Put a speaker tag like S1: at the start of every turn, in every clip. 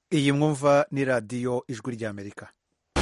S1: iyi mwumva ni radiyo ijwi ry'Amerika.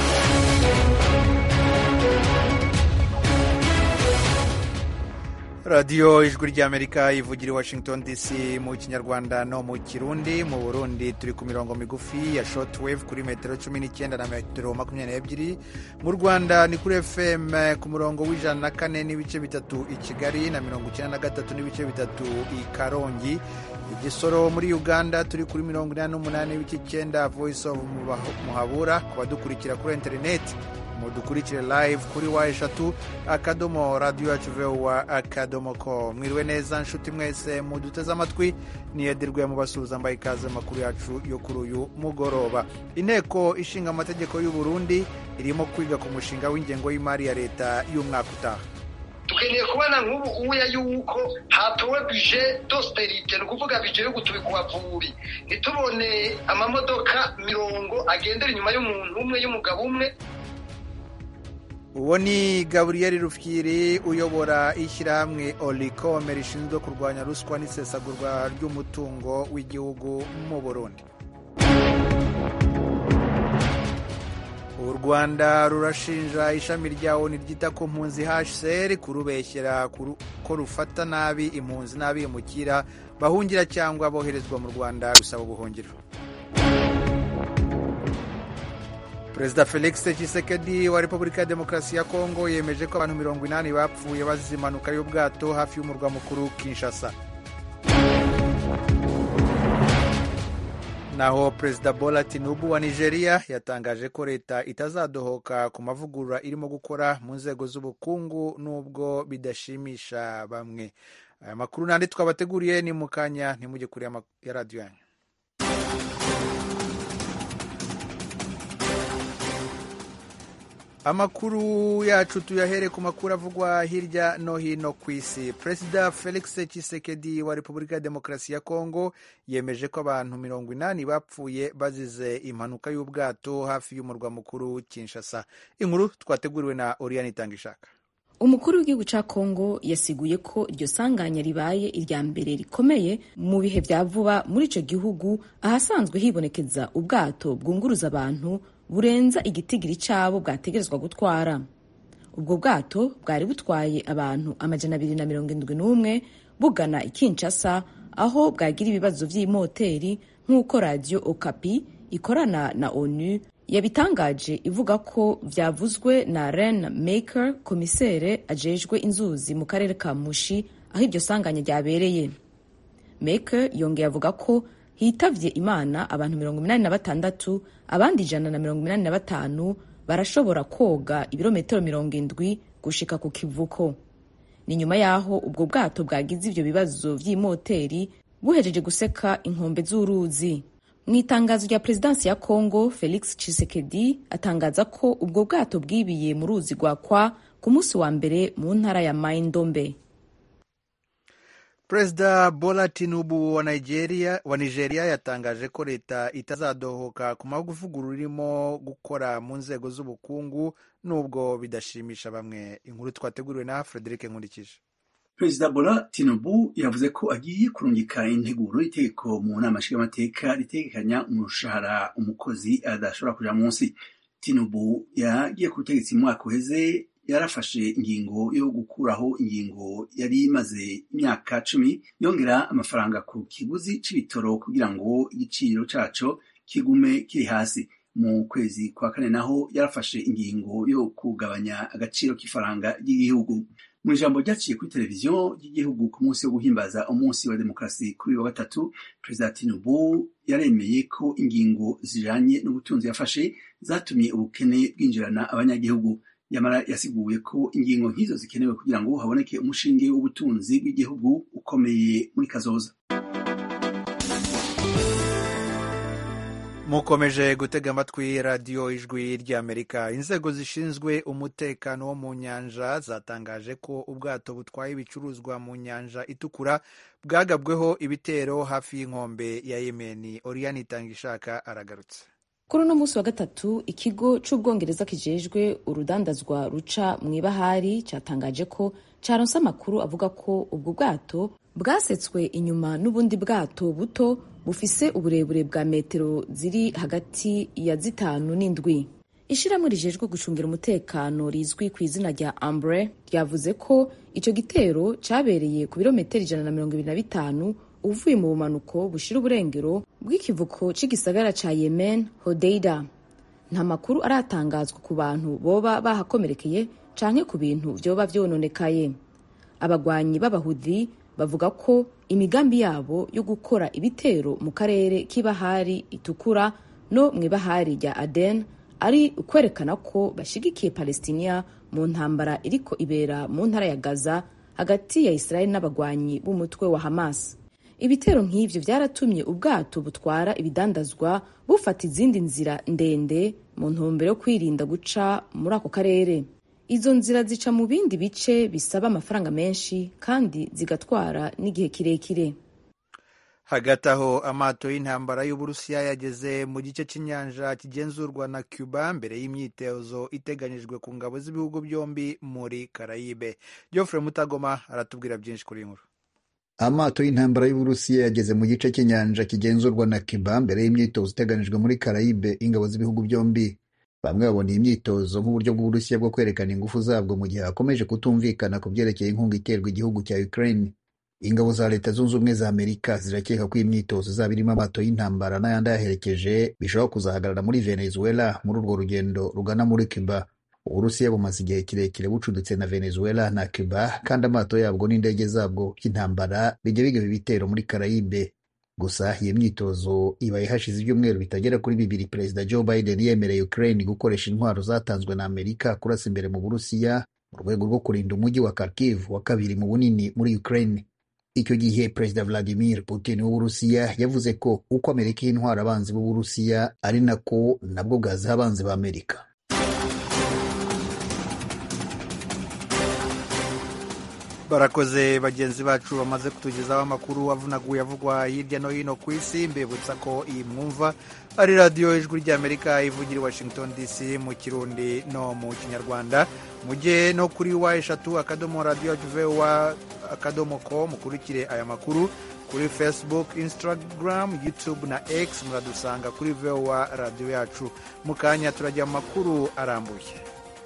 S1: radiyo ijwi ry'Amerika ivugira i Washington DC mu kinyarwanda no mu kirundi. Mu Burundi turi ku mirongo migufi ya shortwave kuri metero 19 na metero 22. Mu Rwanda ni kuri FM ku murongo w'104 n'ibice bitatu i Kigali na 93 n'ibice bitatu i Karongi. Igisoro muri Uganda turi kuri 88 n'ibice 9 Voice of Muhabura. Ku badukurikira kuri internet mudukurikire live kuri wa3 radio yacu voa.com. Mwiriwe neza nshuti mwese muduteze amatwi, niyedirwe mu basuhuza mbaye ikaze makuru yacu yo kuri uyu mugoroba. Inteko ishinga amategeko y'u Burundi irimo kwiga ku mushinga w'ingengo y'imari ya leta y'umwaka utaha.
S2: Tukeneye kubona nk'ubu uya yuko hatowe budget d'austerité, no kuvuga budget yo gutubika abavubi. Nitubone amamodoka mirongo agendera inyuma y'umuntu umwe y'umugabo umwe.
S1: Uwo ni Gabriel Rufyiri uyobora ishyirahamwe Olicom rishinzwe kurwanya ruswa n'isesagurwa ry'umutungo w'igihugu mu Burundi. U Rwanda rurashinja ishami rya ONU ryita ku mpunzi HCR kurubeshyera ko rufata nabi impunzi n'abimukira bahungira cyangwa boherezwa mu Rwanda gusaba ubuhungiro. Perezida Felix Tshisekedi wa Repubulika ya Demokarasi ya Kongo yemeje ko abantu 80 bapfuye bazize impanuka y'ubwato hafi y'umurwa mukuru Kinshasa. Naho Perezida Bola Tinubu wa Nigeria yatangaje ko leta itazadohoka ku mavugurura irimo gukora mu nzego z'ubukungu nubwo bidashimisha bamwe. Aya makuru nandi twabateguriye ni mukanya, ntimujye kuri ya radio yanyu. Amakuru yacu tuyahere ku makuru avugwa hirya no hino ku isi. Perezida Felix Tshisekedi wa Repubulika ya Demokarasi ya Kongo yemeje ko abantu 80 bapfuye bazize impanuka y'ubwato hafi y'umurwa mukuru Kinshasa. Inkuru twateguriwe na Oriane Itangishaka.
S3: Umukuru w'igihugu ca Kongo yasiguye ko iryo sanganya ribaye irya mbere rikomeye mu bihe vya vuba muri ico gihugu, ahasanzwe hibonekeza ubwato bwunguruza abantu burenza igitigiri cabo bwategerezwa gutwara. Ubwo bwato bwari butwaye abantu 271 bugana i Kinshasa, aho bwagira ibibazo vy'imoteri nk'uko Radio Okapi ikorana na ONU yabitangaje, ivuga ko vyavuzwe na Ren Maker, komisere ajejwe inzuzi mu karere ka Mushi aho iryo sanganya ryabereye. Maker yongeye avuga ko hitavye Imana abantu 86, abandi 185 barashobora koga ibirometero 70 gushika ku kivuko. Ni nyuma yaho ubwo bwato bwagize ivyo bibazo vy'imoteri buhejeje guseka inkombe z'uruzi. Mwitangazo rya Presidansi ya Kongo, Felix Tshisekedi atangaza ko ubwo bwato bwibiye mu ruzi rwa Kwa ku munsi wa mbere mu ntara ya Mai-Ndombe.
S1: Perezida Bola Tinubu wa Nigeria yatangaje ko leta itazadohoka ku mavugurura irimo gukora mu nzego z'ubukungu nubwo bidashimisha bamwe. Inkuru twateguriwe na Frederic Nkurikije.
S4: Perezida Bola Tinubu yavuze ko agiye kurungika integuro y'iteko mu nama nshingamateka ritegekanya umushahara umukozi adashobora kuja munsi. Tinubu yagiye ku butegetsi mu mwaka uheze, yarafashe ingingo yo gukuraho ingingo yari imaze imyaka 10 yongera amafaranga ku kiguzi c'ibitoro kugira ngo igiciro caco kigume kiri hasi. Mu kwezi kwa kane naho yarafashe ingingo yo kugabanya agaciro k'ifaranga ry'igihugu. Mu ijambo ryaciye kuri televiziyo y'igihugu ku munsi wo guhimbaza umunsi wa demokarasi kuri wa gatatu, Perezida Tinubu yaremeye ko ingingo zijanye n'ubutunzi yafashe zatumye ubukene bwinjirana abanyagihugu. Yamara yasiguye ko ingingo nk'izo zikenewe kugira ngo haboneke umushinge w'ubutunzi bw'igihugu ukomeye muri kazoza.
S1: Mukomeje gutega amatwi radiyo ijwi ry'Amerika. Inzego zishinzwe umutekano wo mu nyanja zatangaje ko ubwato butwaye ibicuruzwa mu nyanja itukura bwagabweho ibitero hafi y'inkombe ya Yemeni. Oriane Itangishaka aragarutse.
S3: Kuri uno munsi wa gatatu, ikigo c'Ubwongereza kijejwe urudandazwa ruca mw'ibahari catangaje ko caronse amakuru avuga ko ubwo bwato bwasetswe inyuma n'ubundi bwato buto bufise uburebure bwa metero ziri hagati ya 5 n'indwi. Ishirahamwe rijejwe gucungira umutekano rizwi ku izina rya Ambre ryavuze ko ico gitero cabereye ku birometero 125 uvuye mu bumanuko bushira uburengero bw'ikivuko c'igisagara ca Yemen, Hodeida. Nta makuru aratangazwa ku bantu boba bahakomerekeye canke ku bintu vyoba vyononekaye. Abagwanyi b'Abahudi bavuga ko imigambi yabo yo gukora ibitero mu karere k'ibahari itukura no mw'ibahari rya Aden ari ukwerekana ko bashigikiye Palestina mu ntambara iriko ibera mu ntara ya Gaza hagati ya Israel n'abagwanyi b'umutwe wa Hamas. Ibitero nk'ivyo vyaratumye ubwato butwara ibidandazwa bufata izindi nzira ndende mu ntumbero yo kwirinda guca muri ako karere. Izo nzira zica mu bindi bice bisaba amafaranga menshi kandi zigatwara n'igihe kirekire.
S1: Hagati aho amato y'intambara y'Uburusiya yageze mu gice cy'inyanja kigenzurwa na Cuba mbere y'imyitozo iteganyijwe ku ngabo z'ibihugu byombi muri Karayibe. Geoffrey Mutagoma aratubwira byinshi kuri nkuru.
S5: Amato y'intambara y'Uburusiya yageze mu gice cy'inyanja kigenzurwa na Cuba mbere y'imyitozo iteganijwe muri Karayibe ingabo z'ibihugu byombi. Bamwe babona iyi myitozo nk'uburyo bw'Uburusiya bwo kwerekana ingufu zabwo mu gihe hakomeje kutumvikana ku byerekeye inkunga iterwa igihugu cya Ukraine. Ingabo za Leta Zunze Ubumwe za Amerika zirakeka ko iyi myitozo izaba irimo amato y'intambara n'ayandi ayaherekeje bishobora kuzahagarara muri Venezuela muri urwo rugendo rugana muri Cuba. Uburusiya bumaze igihe kirekire bucuditse na Venezuela na Cuba kandi amato yabwo n'indege zabwo by'intambara bijya bigaba ibitero muri Karayibe. Gusa iyi myitozo ibaye hashize ibyumweru bitagera kuri 2 Perezida Joe Biden yemereye Ukraine gukoresha intwaro zatanzwe na Amerika kurasa imbere mu Burusiya mu rwego rwo kurinda umujyi wa Kharkiv wa kabiri mu bunini muri Ukraine. Icyo gihe Perezida Vladimir Putin w'Uburusiya yavuze ko uko Amerika y'intwara abanzi b'Uburusiya ari nako nabwo bwaza abanzi ba Amerika.
S1: Barakoze bagenzi bacu bamaze kutugezaho amakuru avunaguye avugwa hirya no hino ku isi. Mbibutsa ko iyi mwumva ari radiyo Ijwi ry'Amerika ivugira i Washington DC mu Kirundi no mu Kinyarwanda. Mujye no kuri wa@radio@voa.com mukurikire aya makuru kuri Facebook, Instagram, YouTube na X. Muradusanga kuri VOA radio yacu. Mukanya turajya mu makuru arambuye.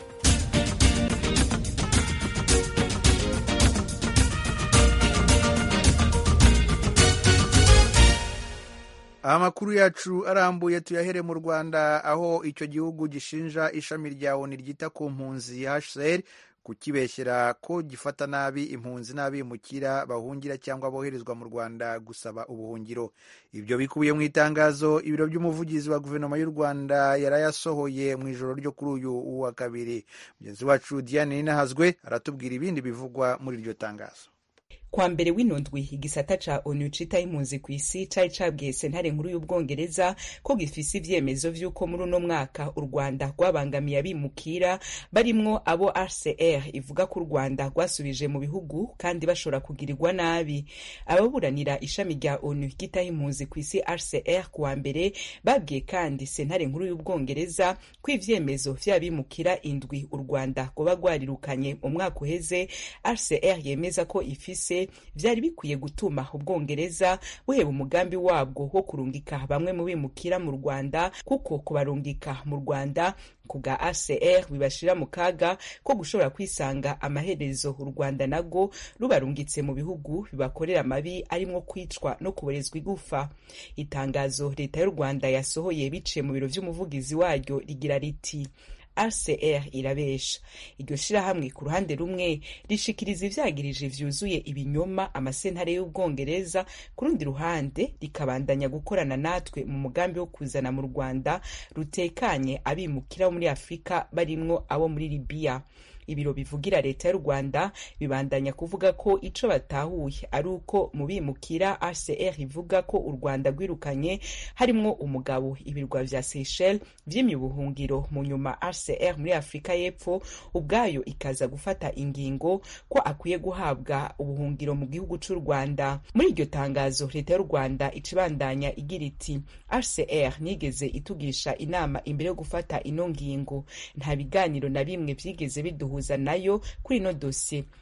S1: Amakuru yacu arambuye tuyahere mu Rwanda, aho icyo gihugu gishinja ishami rya ONU ryita ku mpunzi HCR kukibeshyera ko gifata nabi impunzi n'abimukira bahungira cyangwa boherezwa mu Rwanda gusaba ubuhungiro. Ibyo bikubiye mu itangazo ibiro by'umuvugizi wa guverinoma y'u Rwanda yarayasohoye mu ijoro ryo kuri uyu wa kabiri. Mugenzi wacu Diane Ninahazwe aratubwira ibindi bivugwa muri iryo tangazo.
S6: Kwa mbere w'inondwi igisata ca ONU cita impunzi ku isi cari cabwiye sentare nkuru y'Ubwongereza ko gifise ivyemezo vy'uko muri uno mwaka u Rwanda rwabangamiye abimukira barimwo abo HCR ivuga ko u Rwanda rwasubije mu bihugu kandi bashobora kugirirwa nabi. Ababuranira ishami rya ONU ryitaho impunzi ku isi HCR kuwa mbere babwiye kandi sentare nkuru y'Ubwongereza ko ivyemezo vy'abimukira indwi u Rwanda rwoba rwarirukanye mu mwaka uheze HCR yemeza ko ifise vyari bikwiye gutuma Ubwongereza buheba umugambi wabwo wo kurungika bamwe mu bimukira mu Rwanda, kuko kubarungika mu Rwanda kubwa HCR bibashira mu kaga ko gushobora kwisanga amaherezo u Rwanda nago rubarungitse mu bihugu bibakorera amabi arimwo kwicwa no kuborezwa igufa. Itangazo leta y'u Rwanda yasohoye biciye mu biro vy'umuvugizi waryo rigira riti HCR irabesha. Iryo shirahamwe ku ruhande rumwe rishikiriza ivyagirije vyuzuye ibinyoma amasentare y'Ubwongereza, ku rundi ruhande rikabandanya gukorana natwe mu mugambi wo kuzana mu Rwanda rutekanye abimukira muri Afrika barimwo abo muri Libya. Ibiro bivugira leta y'u Rwanda bibandanya kuvuga ko ico batahuye ari uko mu bimukira HCR ivuga ko u Rwanda rwirukanye harimwo umugabo ibirwa vya Seychelles vy'imye ubuhungiro, mu nyuma HCR muri Afrika y'Epfo ubwayo ikaza gufata ingingo ko akwiye guhabwa ubuhungiro mu gihugu c'u Rwanda. Muri iryo tangazo leta y'u Rwanda icibandanya igira iti HCR nigeze itugisha inama imbere yo gufata ino ngingo, nta biganiro na bimwe vyigeze biduhuza nayo kuri no dossier.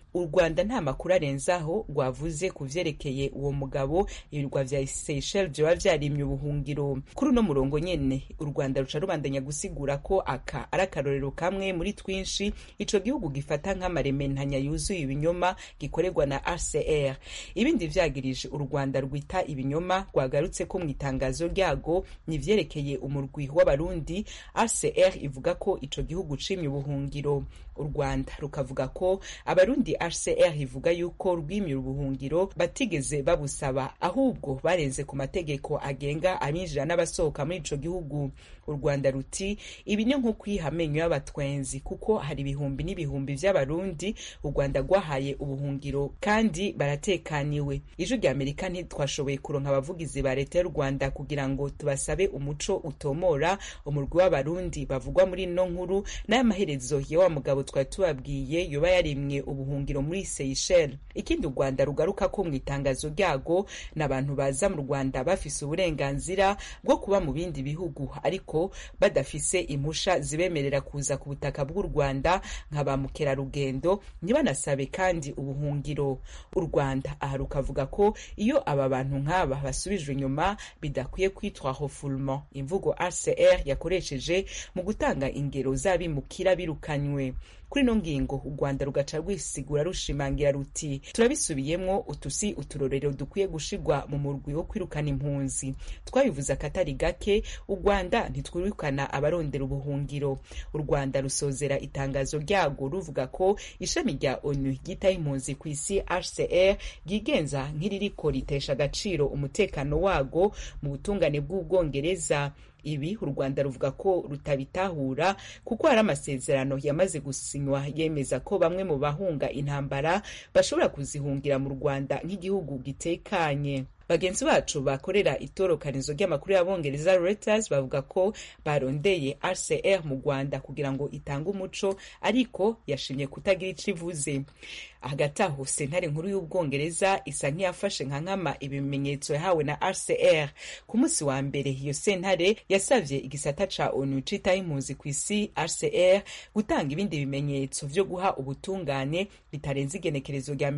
S6: u Rwanda nta makuru arenzaho rwavuze ku vyerekeye uwo mugabo ibirwa vya Seychelles vyoba vyarimye ubuhungiro. Kuri uno murongo nyene u Rwanda ruca rubandanya gusigura ko aka ari akarorero kamwe muri twinshi ico gihugu gifata nk'amarementanya yuzuye ibinyoma gikorerwa na HCR. Ibindi vyagirije u Rwanda rwita ibinyoma rwagarutse ko mu itangazo ryago ni vyerekeye umurwi w'abarundi. HCR ivuga ko ico gihugu cimye ubuhungiro. U Rwanda rukavuga ko abarundi HCR ivuga yuko rwimye ubuhungiro batigeze babusaba ahubwo barenze ku mategeko agenga abinjira n'abasohoka muri ico gihugu. U Rwanda ruti ibi ni nko kwihamenyo y'abatwenzi kuko hari ibihumbi n'ibihumbi vy'abarundi u Rwanda rwahaye ubuhungiro kandi baratekaniwe. Ijwi rya Amerika ntitwashoboye kuronka abavugizi ba leta y'u Rwanda kugira ngo tubasabe umuco utomora umurwi w'abarundi bavugwa muri no nkuru n'amaherezo ya wa mugabo twari tubabwiye yoba yarimwe ubuhungiro muri Seychelles. Ikindi u Rwanda rugaruka ko mu itangazo ryago n'abantu baza mu Rwanda bafise uburenganzira bwo kuba mu bindi bihugu ariko badafise impusha zibemerera kuza ku butaka bw'u Rwanda nka ba mukerarugendo ntibanasabe kandi ubuhungiro. U Rwanda aha rukavuga ko iyo aba bantu nk'aba basubijwe inyuma bidakwiye kwitwa refoulement, imvugo HCR yakoresheje mu gutanga ingero z'abimukira birukanywe. Kuri no ngingo u Rwanda rugaca rwisigura rushimangira ruti turabisubiyemwo utusi uturorero dukwiye gushigwa mu murwi wo kwirukana impunzi. Twabivuze akatari gake u Rwanda ntitwirukana abarondera ubuhungiro. U Rwanda rusozera itangazo ryago ruvuga ko ishami rya ONU ryitaye impunzi ku isi HCR ryigenza nk'iririko ritesha agaciro umutekano wago mu butungane bw'Ubwongereza. Ibi u Rwanda ruvuga ko rutabitahura kuko hari amasezerano yamaze gusinywa yemeza ko bamwe mu bahunga intambara bashobora kuzihungira mu Rwanda nk'igihugu gitekanye. Bagenzi bacu bakorera itorokanizo ry'amakuru y'Abongereza Reuters bavuga ko barondeye HCR mu Rwanda kugira ngo itange umuco ariko yashimye kutagira ico ivuze. Hagati aho sentare nkuru y'Ubwongereza isa nk'iyafashe nka nkama ibimenyetso yahawe na HCR. Ku munsi wa mbere iyo sentare yasavye igisata ca ONU citaye impunzi ku isi HCR gutanga ibindi bimenyetso vyo guha ubutungane bitarenze igenekerezo rya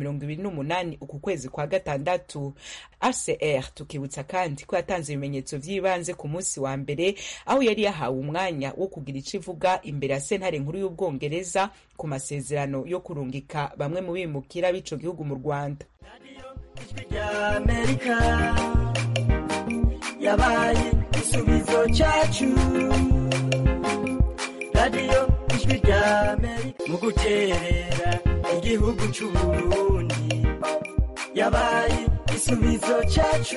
S6: 28 uku kwezi kwa gatandatu. HCR tukibutsa kandi ko yatanze ibimenyetso vy'ibanze ku munsi wa mbere aho yari yahawe umwanya wo kugira ico ivuga imbere ya sentare nkuru y'Ubwongereza ku masezerano yo kurungika bamwe mu bimukira b'ico gihugu mu Rwanda.
S7: Amerika yabaye isubizo cyacu, radio ijwi rya Amerika mu guterera igihugu cy'u Burundi yabaye isubizo cyacu.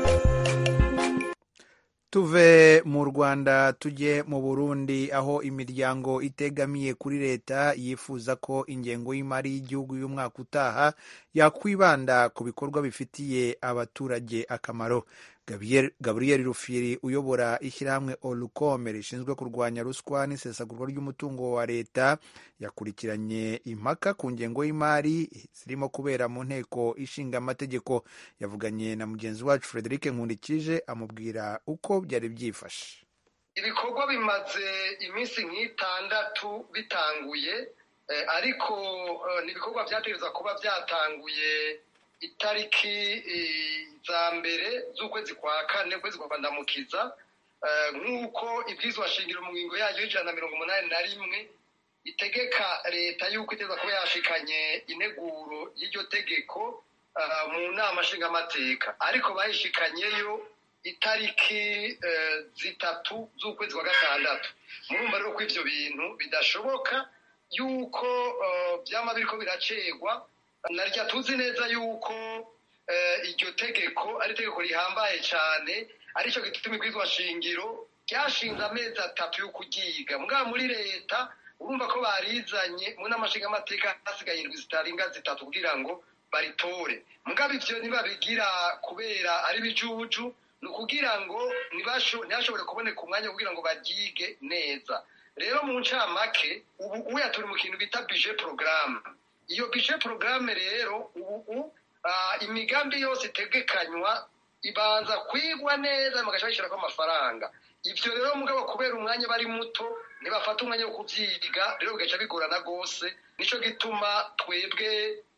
S1: Tuve mu Rwanda tujye mu Burundi aho imiryango itegamiye kuri leta yifuza ko ingengo y'imari y'igihugu y'umwaka utaha yakwibanda ku bikorwa bifitiye abaturage akamaro. Gabriel Rufyiri uyobora ishyirahamwe Olukome rishinzwe kurwanya ruswa n'isesagurwa ry'umutungo wa leta yakurikiranye impaka ku ngengo y'imari zirimo kubera mu nteko ishinga amategeko. Yavuganye na mugenzi wacu Frederic Nkundikije amubwira uko byari byifashe.
S2: Ibikorwa bimaze iminsi nk'itandatu bitanguye ariko n'ibikorwa byategerezwa kuba byatanguye itariki za mbere z'ukwezi kwa kane ukwezi kwa Ndamukiza nk'uko ibwirizwa shingiro mu ngingo yayo y'181 itegeka leta y'uko iteza kuba yashikanye integuro y'iryo tegeko mu nama nshingamateka, ariko bayishikanyeyo itariki 3 z'ukwezi kwa gatandatu. Murumva rero ko ivyo bintu bidashoboka yuko byama biriko biracegwa. Narya tuzi neza yuko iryo tegeko ari tegeko rihambaye cyane, arico gituma ibwirizwa shingiro ryashinze amezi 3 yo kugiga. Mugabo muri leta urumva ko barizanye mu namashinga amateka hasigaye indwi zitarenga 3 kugira ngo baritore. Mugabo ivyo nibabigira kubera ari bijuju, nukugira ngo ntibashobore kuboneka umwanya kugira ngo bagige neza. Rero mu ncamake ubu turi mu kintu bita budget programme. Iyo budget programme rero ubu imigambi yose itegekanywa ibanza kwigwa neza bagashakira ko amafaranga. Ivyo rero mugabo kubera umwanya bari muto ntibafata umwanya wo kuvyiga, rero bigaca bigorana gose. Nico gituma twebwe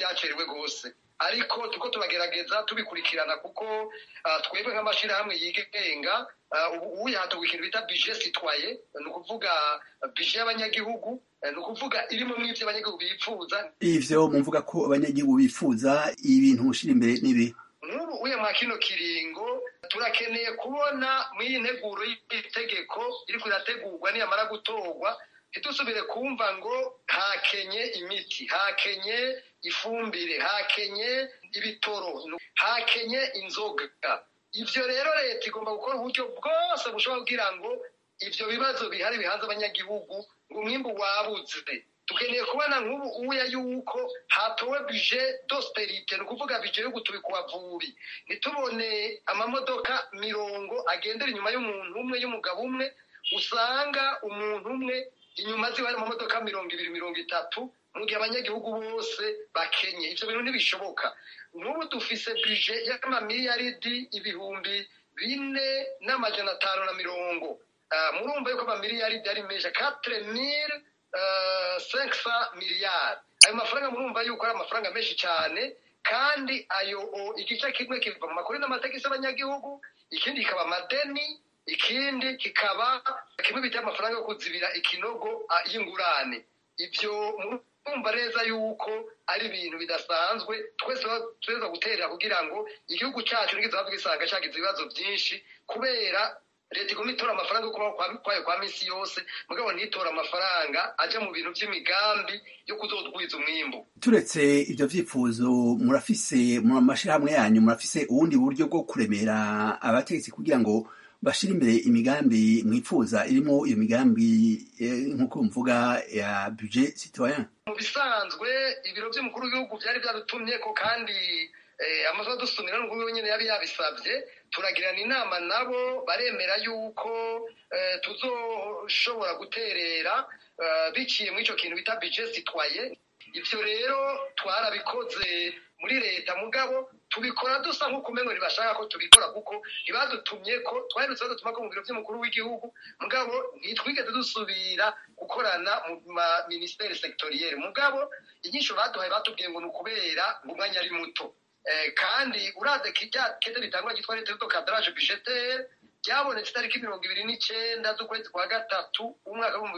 S2: byacerewe rwose, ariko tuko turagerageza tubikurikirana kuko twebwe nk'amashirahamwe yigenga ubu yahatowe ikintu bita budget citoyen, ni ukuvuga budget y'abanyagihugu, ni ukuvuga irimo mw'ivyo abanyagihugu bipfuza.
S4: Ivyo mumvuga ko abanyagihugu bifuza ibintu mushira imbere nibi?
S2: N'ubu uye mwa kino kiringo turakeneye kubona mw'iyi nteguro y'itegeko iriko irategurwa niyamara gutorwa, ntidusubire kumva ngo hakenye imiti, hakenye ifumbire, hakenye ibitoro, hakenye inzoga. Ivyo rero leta igomba gukora uburyo bwose bushobora kugira ngo ivyo bibazo bihari bihanze abanyagihugu ngo umwimbu wabuze. Tukeneye kubona nk'ubu uya yuko hatowe budget d'austerité, ni ukuvuga budget yo gutubika abavubi. Ntitubone amamodoka 40 agendera inyuma y'umuntu umwe, y'umugabo umwe, usanga umuntu umwe inyuma ziwe hari amamodoka 200-300 mu gihe abanyagihugu bose bakenye. Ivyo bintu ntibishoboka. N'ubu dufise budget y'amamiliyaridi 4,540. Murumva yuko amamiliyaridi ari menshi, 4,500 miliyari. Ayo mafaranga murumva yuko ari amafaranga menshi cyane, kandi ayo igice kimwe kiva mu makuru n'amategeko y'abanyagihugu, ikindi kikaba amadeni, ikindi kikaba kimwe bita amafaranga yo kuzibira ikinogo y'ingurane. Ivyo murumva neza yuko ari ibintu bidasanzwe. Twese tuza guterera kugira ngo igihugu cyacu ntikizabe gisanga cyagize ibibazo byinshi, kubera leta igomba itora amafaranga yo kubaho kwayo kwa misi yose, mugabo ntitora amafaranga aja mu bintu by'imigambi yo kuzodwiza umwimbu.
S4: Turetse ivyo vyifuzo murafise mu mashirahamwe yanyu, murafise ubundi buryo bwo kuremera abategetsi kugira ngo bashira imbere imigambi mwifuza irimo iyo migambi nk'uko mvuga ya budget citoyen?
S2: Mu bisanzwe ibiro by'umukuru w'igihugu byari byadutumye ko, kandi amazu dusumira n'ubwo nyene yari yabisabye, turagirana inama nabo, baremera yuko tuzoshobora guterera biciye muri ico kintu bita budget citoyen. Ivyo rero twarabikoze muri leta, mugabo tubikora dusa nk'uko umengo ntibashaka ko tubikora, kuko ntibadutumye ko. Twaherutse badutuma ko mu biro by'umukuru w'igihugu, mugabo ntitwigeze dusubira gukorana mu ma ministère sectoriel. Mugabo inyisho baduhaye batubwiye ngo ni ukubera ngo umwanya ari muto, kandi uraze kirya kete bitangwa gitwa leta y'uto cadrage budgetaire ryabonetse itariki 29 z'ukwezi kwa gatatu umwaka wa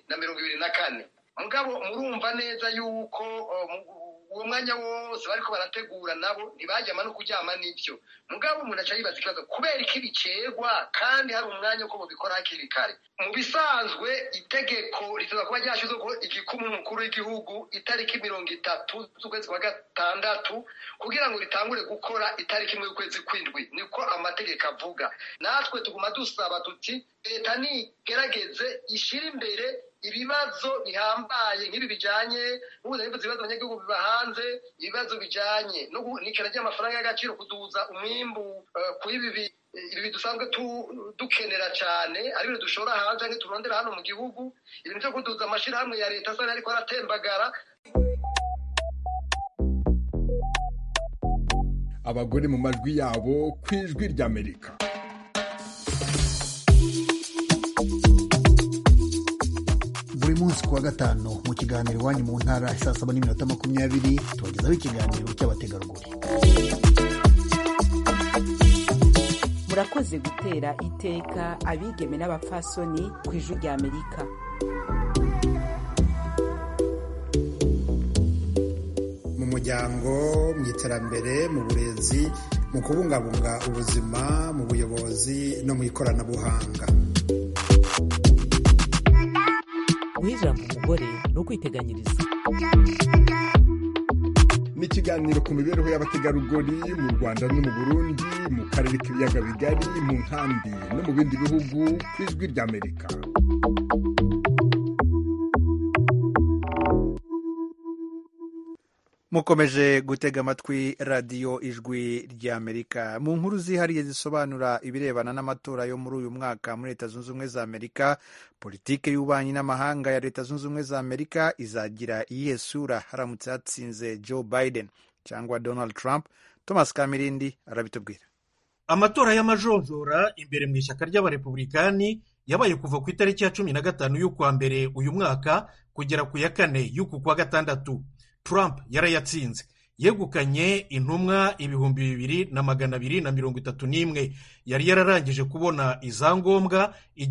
S2: 2024. Mugabo murumva neza yuko uwo mwanya wose bariko barategura nabo ntibajyama no kuryama n'ivyo. Mugabo umuntu aca yibaza ikibazo, kubera iki bicegwa kandi hari umwanya uko bobikora hakiri kare. Mu bisanzwe itegeko rituza kuba ryashizeko igikumu umukuru w'igihugu itariki 30 z'ukwezi kwa gatandatu kugira ngo ritangure gukora itariki 1 y'ukwezi kw'indwi, niko amategeko avuga. Natwe tuguma dusaba tuti leta nigerageze ishira imbere ibibazo bihambaye nk'ibi bijanye n'ubuzibibazo ibibazo abanyagihugu biba hanze, ibibazo bijanye n'ikena ry'amafaranga y'agaciro, kuduza umwimbu kuri ibi dusanzwe dukenera cyane, ari ibintu dushora hanze canke turondera hano mu gihugu, ibintu byo kuduza amashirahamwe ya leta sana ariko aratembagara.
S8: Abagore mu majwi yabo kw'ijwi ry'Amerika.
S5: Buri munsi kuwa gatanu mu kiganiro iwanyu mu ntara saa 7:20 tubagezaho ikiganiro cy'abategarugori.
S6: Murakoze gutera iteka abigeme n'abapfasoni kw'ijwi ry'Amerika.
S1: Mu muryango, mu iterambere, mu burezi, mu kubungabunga ubuzima, mu buyobozi no mu ikoranabuhanga.
S9: Guha ijambo umugore ni ukwiteganyiriza.
S8: Ni ikiganiro ku mibereho y'abategarugori mu Rwanda no mu Burundi, mu karere k'ibiyaga bigari, mu nkambi no mu bindi bihugu kw'ijwi ry'Amerika.
S1: Mukomeje gutega amatwi radiyo ijwi ry'Amerika. Mu nkuru zihariye zisobanura ibirebana n'amatora yo muri uyu mwaka muri Leta Zunze Ubumwe za Amerika, politike y'ububanyi n'amahanga ya Leta Zunze Ubumwe za Amerika izagira iyihe sura haramutse hatsinze Joe Biden cyangwa Donald Trump? Thomas Kamirindi arabitubwira.
S10: Amatora y'amajonjora imbere mu ishyaka ry'abarepublikani yabaye kuva ku itariki ya 15 y'ukwa mbere uyu mwaka kugera ku ya 4 y'uku kwa gatandatu. Trump yarayatsinze, yegukanye intumwa 2,231. Yari yararangije kubona izangombwa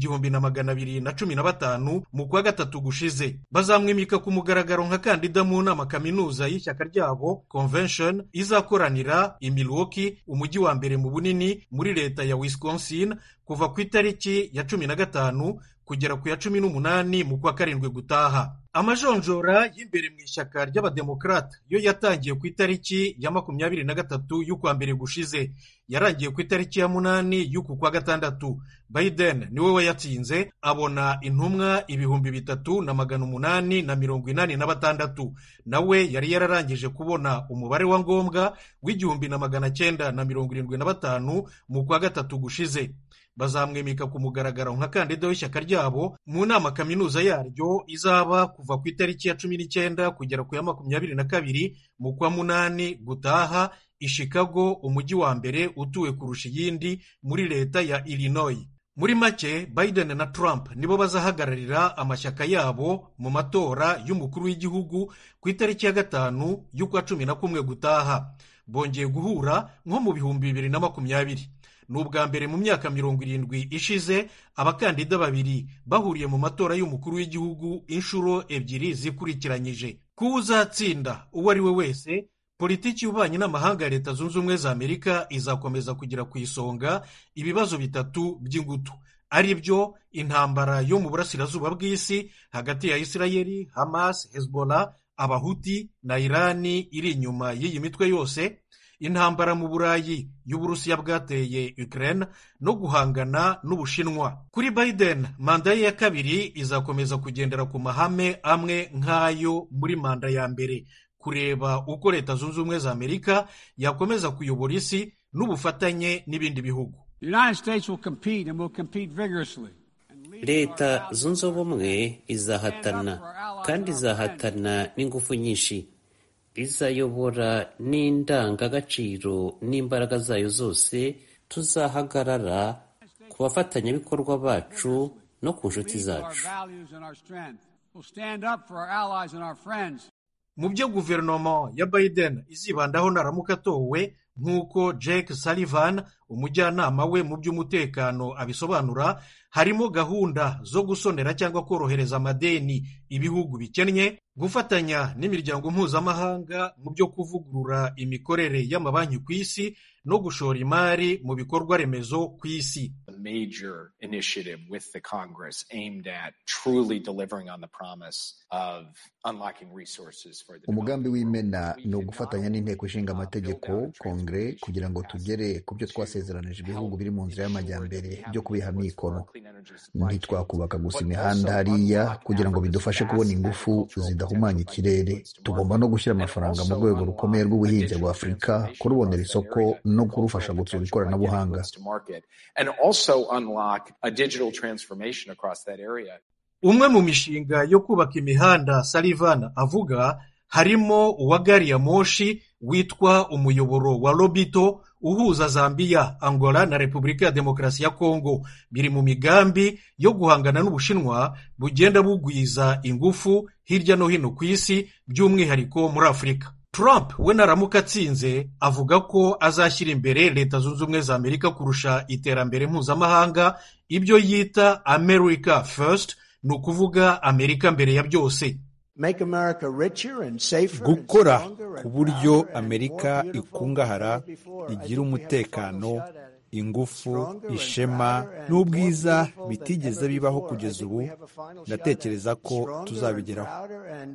S10: 1,215 mu kwa gatatu gushize. Bazamwimika ku mugaragaro nka kandida mu nama kaminuza y'ishyaka ryabo convention izakoranira i Milwaukee, umujyi wa mbere mu bunini muri leta ya Wisconsin, kuva ku itariki ya 15 kugera ku ya 18 mu kwa karindwi gutaha. Amajonjora y'imbere mu ishyaka ry'abademokrate yo yatangiye ku itariki ya 23 y'ukwa mbere gushize, yarangiye ku itariki ya 8 y'uku kwa gatandatu. Biden niwe wayatsinze, abona intumwa 3,886. nawe yari yararangije kubona umubare wa ngombwa w'1,975 mu kwa gatatu gushize. Bazamwimika ku mugaragaro nka kandida w'ishyaka ryabo mu nama kaminuza yaryo izaba kuva ku itariki ya 19 kugera ku ya 22 mu kwa munani gutaha i Chicago, umujyi wa mbere utuwe kurusha iyindi muri leta ya Illinois. Muri make, Biden na Trump nibo bazahagararira amashyaka yabo mu matora y'umukuru w'igihugu ku itariki ya 5 y'ukwa 11 gutaha. Bongeye guhura nko mu 2020. Ni ubwa mbere mu myaka 70 ishize abakandida babiri bahuriye mu matora y'umukuru w'igihugu inshuro ebyiri zikurikiranyije. Kuba uzatsinda uwo ari we wese, politiki y'ububanyi n'amahanga ya Leta Zunze Ubumwe za Amerika izakomeza kugira ku isonga ibibazo bitatu by'ingutu, ari byo intambara yo mu burasirazuba bw'isi hagati ya Isirayeli, Hamas, Hezbollah, Abahuti na Irani iri inyuma y'iyi mitwe yose, intambara mu Burayi y'Uburusiya bwateye Ukraine, no guhangana n'Ubushinwa. Kuri Biden, manda ye ya kabiri izakomeza kugendera ku mahame amwe nk'ayo muri manda ya mbere, kureba uko Leta Zunze Ubumwe za Amerika yakomeza kuyobora isi n'ubufatanye n'ibindi bihugu.
S11: Leta Zunze Ubumwe izahatana kandi izahatana n'ingufu nyinshi. Izayobora n'indangagaciro n'imbaraga zayo zose. Tuzahagarara ku bafatanyabikorwa bacu no ku nshuti zacu.
S10: Mu byo guverinoma ya Biden izibandaho naramuka atowe, nk'uko Jake Sullivan, umujyanama we mu by'umutekano, abisobanura, harimo gahunda zo gusonera cyangwa korohereza amadeni ibihugu bikennye, gufatanya n'imiryango mpuzamahanga mu byo kuvugurura imikorere y'amabanki ku isi no gushora imari mu bikorwa remezo ku isi.
S12: Major initiative with the Congress aimed at truly delivering on the promise of unlocking resources for the.
S5: Umugambi w'imena ni ugufatanya n'inteko ishinga amategeko Kongre kugira ngo tugere ku byo twasezeranije ibihugu biri mu nzira y'amajyambere byo kubiha mikono. Ntitwakubaka gusa imihanda hariya kugira ngo bidufashe kubona ingufu zidahumanya ikirere. Tugomba no gushyira amafaranga mu rwego rukomeye rw'ubuhinzi bwa Afurika, kurubonera isoko no kurufasha gutsura ikoranabuhanga.
S10: Umwe mu mishinga yo kubaka imihanda Sullivan avuga harimo uwa gari ya moshi witwa umuyoboro wa Lobito uhuza Zambia, Angola na Repubulika ya Demokarasi ya Kongo. Biri mu migambi yo guhangana n'Ubushinwa bugenda bugwiza ingufu hirya no hino ku isi, by'umwihariko muri Afurika. Trump we naramuka atsinze avuga ko azashyira imbere Leta Zunze Ubumwe za Amerika kurusha iterambere mpuzamahanga, ibyo yita America First, ni ukuvuga Amerika mbere ya byose.
S13: Gukora ku buryo Amerika ikungahara, igira umutekano, ingufu, ishema n'ubwiza bitigeze bibaho kugeza ubu. Ndatekereza ko tuzabigeraho.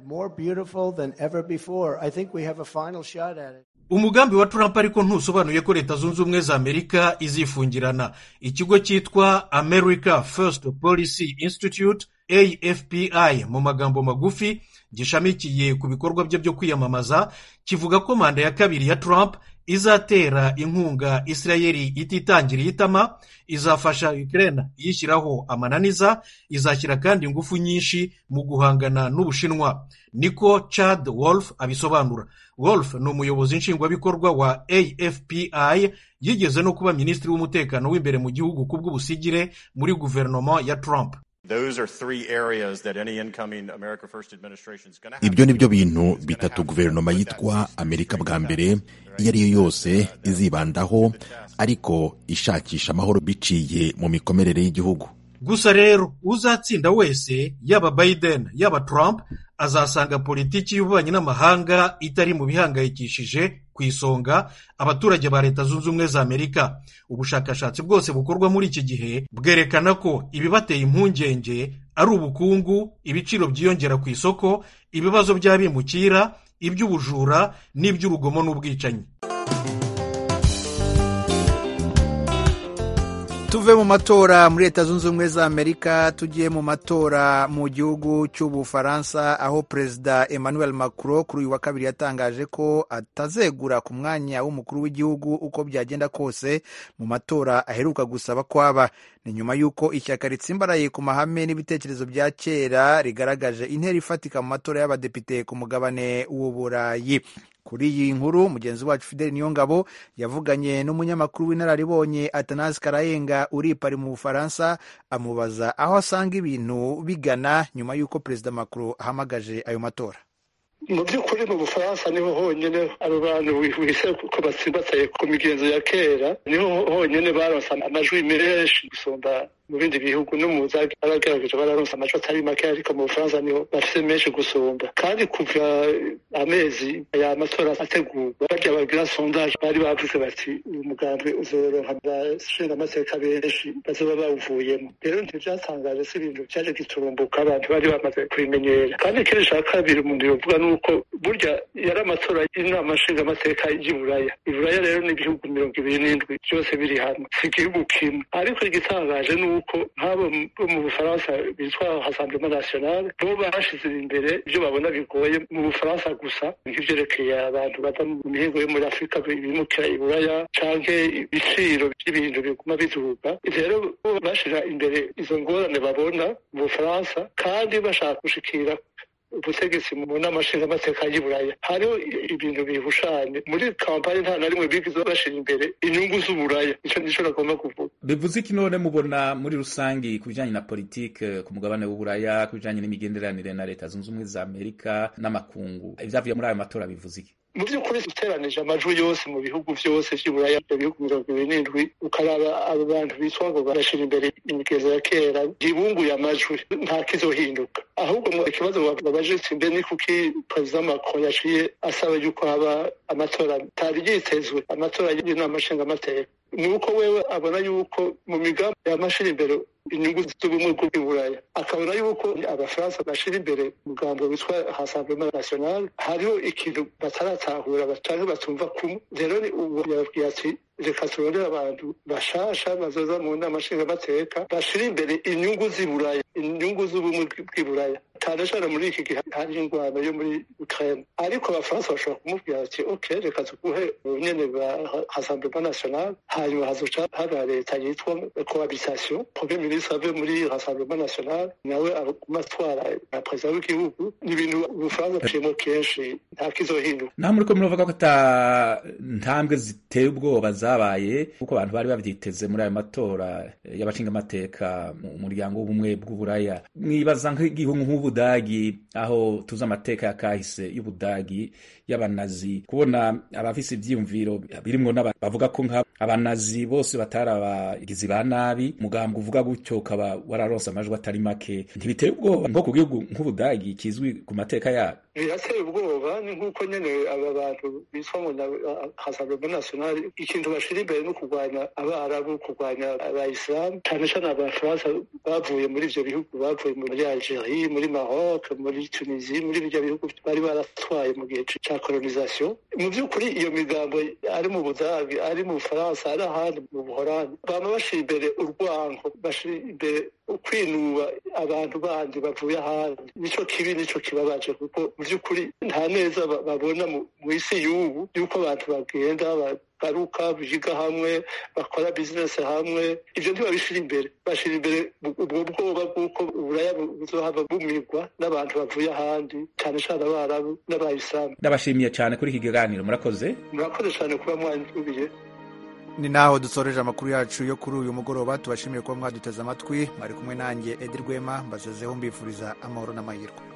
S10: Umugambi wa Trump ariko ntusobanuye ko Leta Zunze Ubumwe za Amerika izifungirana. Ikigo cyitwa America First Policy Institute, AFPI mu magambo magufi, gishamikiye ku bikorwa bye byo kwiyamamaza, kivuga ko manda ya kabiri ya Trump izatera inkunga Isirayeli ititangiriye itama, izafasha Ukraine yishyiraho amananiza, izashyira kandi ingufu nyinshi mu guhangana n'Ubushinwa. Niko Chad Wolf abisobanura. Wolf ni umuyobozi nshingwabikorwa wa AFPI, yigeze no kuba minisitiri w'umutekano w'imbere mu gihugu kubw'ubusigire muri guverinoma ya Trump.
S14: ibyo ni byo bintu bitatu guverinoma yitwa Amerika bwa mbere iyo ari yo yose izibandaho, ariko ishakisha amahoro biciye mu mikomerere y'igihugu.
S10: Gusa rero uzatsinda wese, yaba Biden yaba Trump, azasanga politiki y'ububanyi n'amahanga itari mu bihangayikishije ku isonga abaturage ba Leta Zunze Ubumwe za Amerika. Ubushakashatsi bwose bukorwa muri iki gihe bwerekana ko ibibateye impungenge ari ubukungu, ibiciro byiyongera ku isoko, ibibazo by'abimukira, iby'ubujura n'iby'urugomo n'ubwicanyi.
S1: Tuve mu matora muri Leta Zunze Ubumwe za Amerika tugiye mu matora mu gihugu cy'Ubufaransa, aho Perezida Emmanuel Macron kuri uyu wa kabiri yatangaje ko atazegura ku mwanya w'umukuru w'igihugu uko byagenda kose mu matora aheruka gusaba kwaba. Ni nyuma y'uko ishyaka ritsimbaraye ku mahame n'ibitekerezo bya kera rigaragaje intera ifatika mu matora y'abadepite ku mugabane w'Uburayi. Kuri iyi nkuru mugenzi wacu Fidel Niyongabo yavuganye n'umunyamakuru w'inararibonye Athanase Karayenga uri i Paris mu Bufaransa, amubaza aho asanga ibintu bigana nyuma y'uko Perezida Macron ahamagaje ayo matora.
S15: Mu by'ukuri mu Bufaransa niho honyine abo bantu wise ko batsimbataye ku migenzo ya kera, niho honyine baronse amajwi menshi gusumba mu bindi bihugu. No mu zagi baragerageje bararonse amajwi atari make, ariko mu Bufaransa niho bafite menshi gusumba. Kandi kuva amezi aya matora ategurwa, barya bagira sondage bari bavuze bati uyu mugambi uzoronka abashinga amateka benshi bazoba bawuvuyemo. Rero ntibyatangaje, si ibintu cyaje giturumbuka, abantu bari bamaze kubimenyera. Kandi ikindi cya kabiri umuntu yovuga nuko burya yari amatora y'inama nshingamateka y'Iburaya. Iburaya rero ni ibihugu 27 byose biri hamwe, si igihugu kimwe. Ariko igitangaje nuko nk'abo mu Bufaransa bitwa Rassemblement National bo bashize imbere ibyo babona bigoye mu Bufaransa gusa, nk'ivyerekeye abantu bava mu mihingo yo muri Afurika bimukira Iburaya canke ibiciro by'ibintu biguma biduga. Rero bashira imbere izo ngorane babona mu Bufaransa, kandi bashaka gushikira ubutegetsi mu nama nshingamateka y'Iburaya. Hariho ibintu bihushanye muri kampani, nta na rimwe bigize bashira imbere inyungu z'Uburaya. Nico nagomba kuvuga.
S16: Bivuze iki none mubona muri rusangi ku bijanye na politike ku mugabane w'Uburaya, ku bijanye n'imigenderanire na Leta Zunze Ubumwe za Amerika n'amakungu, ivyavuye muri ayo matora bivuze iki?
S15: Mu by'ukuri uteranije amajwi yose mu bihugu byose by'Iburaya, ibihugu 27, ukaraba abo bantu bitwa ngo barashira imbere imigenzo ya kera, gibunguye amajwi, nta kizohinduka. Ahubwo mu ikibazo babaje simbe ni kuki Perezida Macron yaciye asaba yuko haba amatora atari yitezwe, amatora y'inama nshingamateka. Nuko wewe abona yuko mu migambi y'amashira imbere inyungu z'ubumwe bw'Iburaya, akabona yuko Abafaransa bashira imbere umugambo witwa Rassemblement National. Hariho ikintu bataratahura canke batumva kumwe. Rero ni ubu yababwiye ati reka turondere abantu bashasha bazoza mu nama nshingamateka bashira imbere inyungu z'Iburaya, inyungu z'ubumwe bw'Iburaya. Cyane cyane muri iki gihe hari ingwano yo muri Ukraine, ariko Abafaransa bashobora kumubwira ati okay, reka tuguhe nyene ba Rassemblement National, hanyuma hazoca haba leta yitwa cohabitation. Premier ministre ave muri Rassemblement National, nawe aguma atwara na perezida w'igihugu. Ni ibintu Ubufaransa baciyemo kenshi, nta kizohinduka.
S16: Nta muri ko muravuga ko ata ntambwe ziteye ubwoba zabaye kuko abantu bari bavyiteze muri ayo matora y'abashingamateka mu muryango w'ubumwe bw'Uburaya. Mwibaza nk'igihugu nk'Ubudagi, aho tuzi amateka ya kahise y'Ubudagi y'abanazi, kubona abafise ivyiyumviro birimwo bavuga ko abanazi bose batari abagizi ba nabi, mugambwe uvuga gutyo ukaba wararonse amajwi atari make, ntibiteye ubwoba nko ku gihugu nk'Ubudagi kizwi ku mateka yabo?
S15: Birateye ubwoba. Ni nk'uko nyene aba bantu bitwa ngo na Rassemblement National, ikintu bashira imbere no kurwanya Abarabu, kurwanya Abayisilamu, cane cane Abafaransa bavuye muri ivyo bihugu, bavuye muri Algerie, muri Maroc, muri Tunisie, muri ibyo bihugu bari baratwaye mu gihe ca colonisation. Mu by'ukuri iyo migambo ari mu Budagi, ari mu Bufaransa, ari ahandi mu Buholandi, bama bashira imbere urwango, bashira imbere kwinuba abantu bandi bavuye ahandi. Nico kibi, nico kibabaje, kuko mu by'ukuri nta neza babona mu isi y'ubu yuko abantu bagenda baruka biga hamwe, bakora business hamwe. Ivyo ntibabishira imbere, bashira imbere ubwo bwoba bw'uko Uburaya buzohava bumigwa n'abantu bavuye ahandi, cane cane Abarabu n'Abayisilamu.
S16: Ndabashimiye cane kuri iki kiganiro. Murakoze.
S15: Murakoze cane kuba mwantubiye.
S1: ni naho dusoreje amakuru yacu yo kuri uyu mugoroba. Tubashimiye kuba mwaduteze amatwi. Mwari kumwe nanjye Edi Rwema, mbasezeho mbifuriza amahoro n'amahirwe.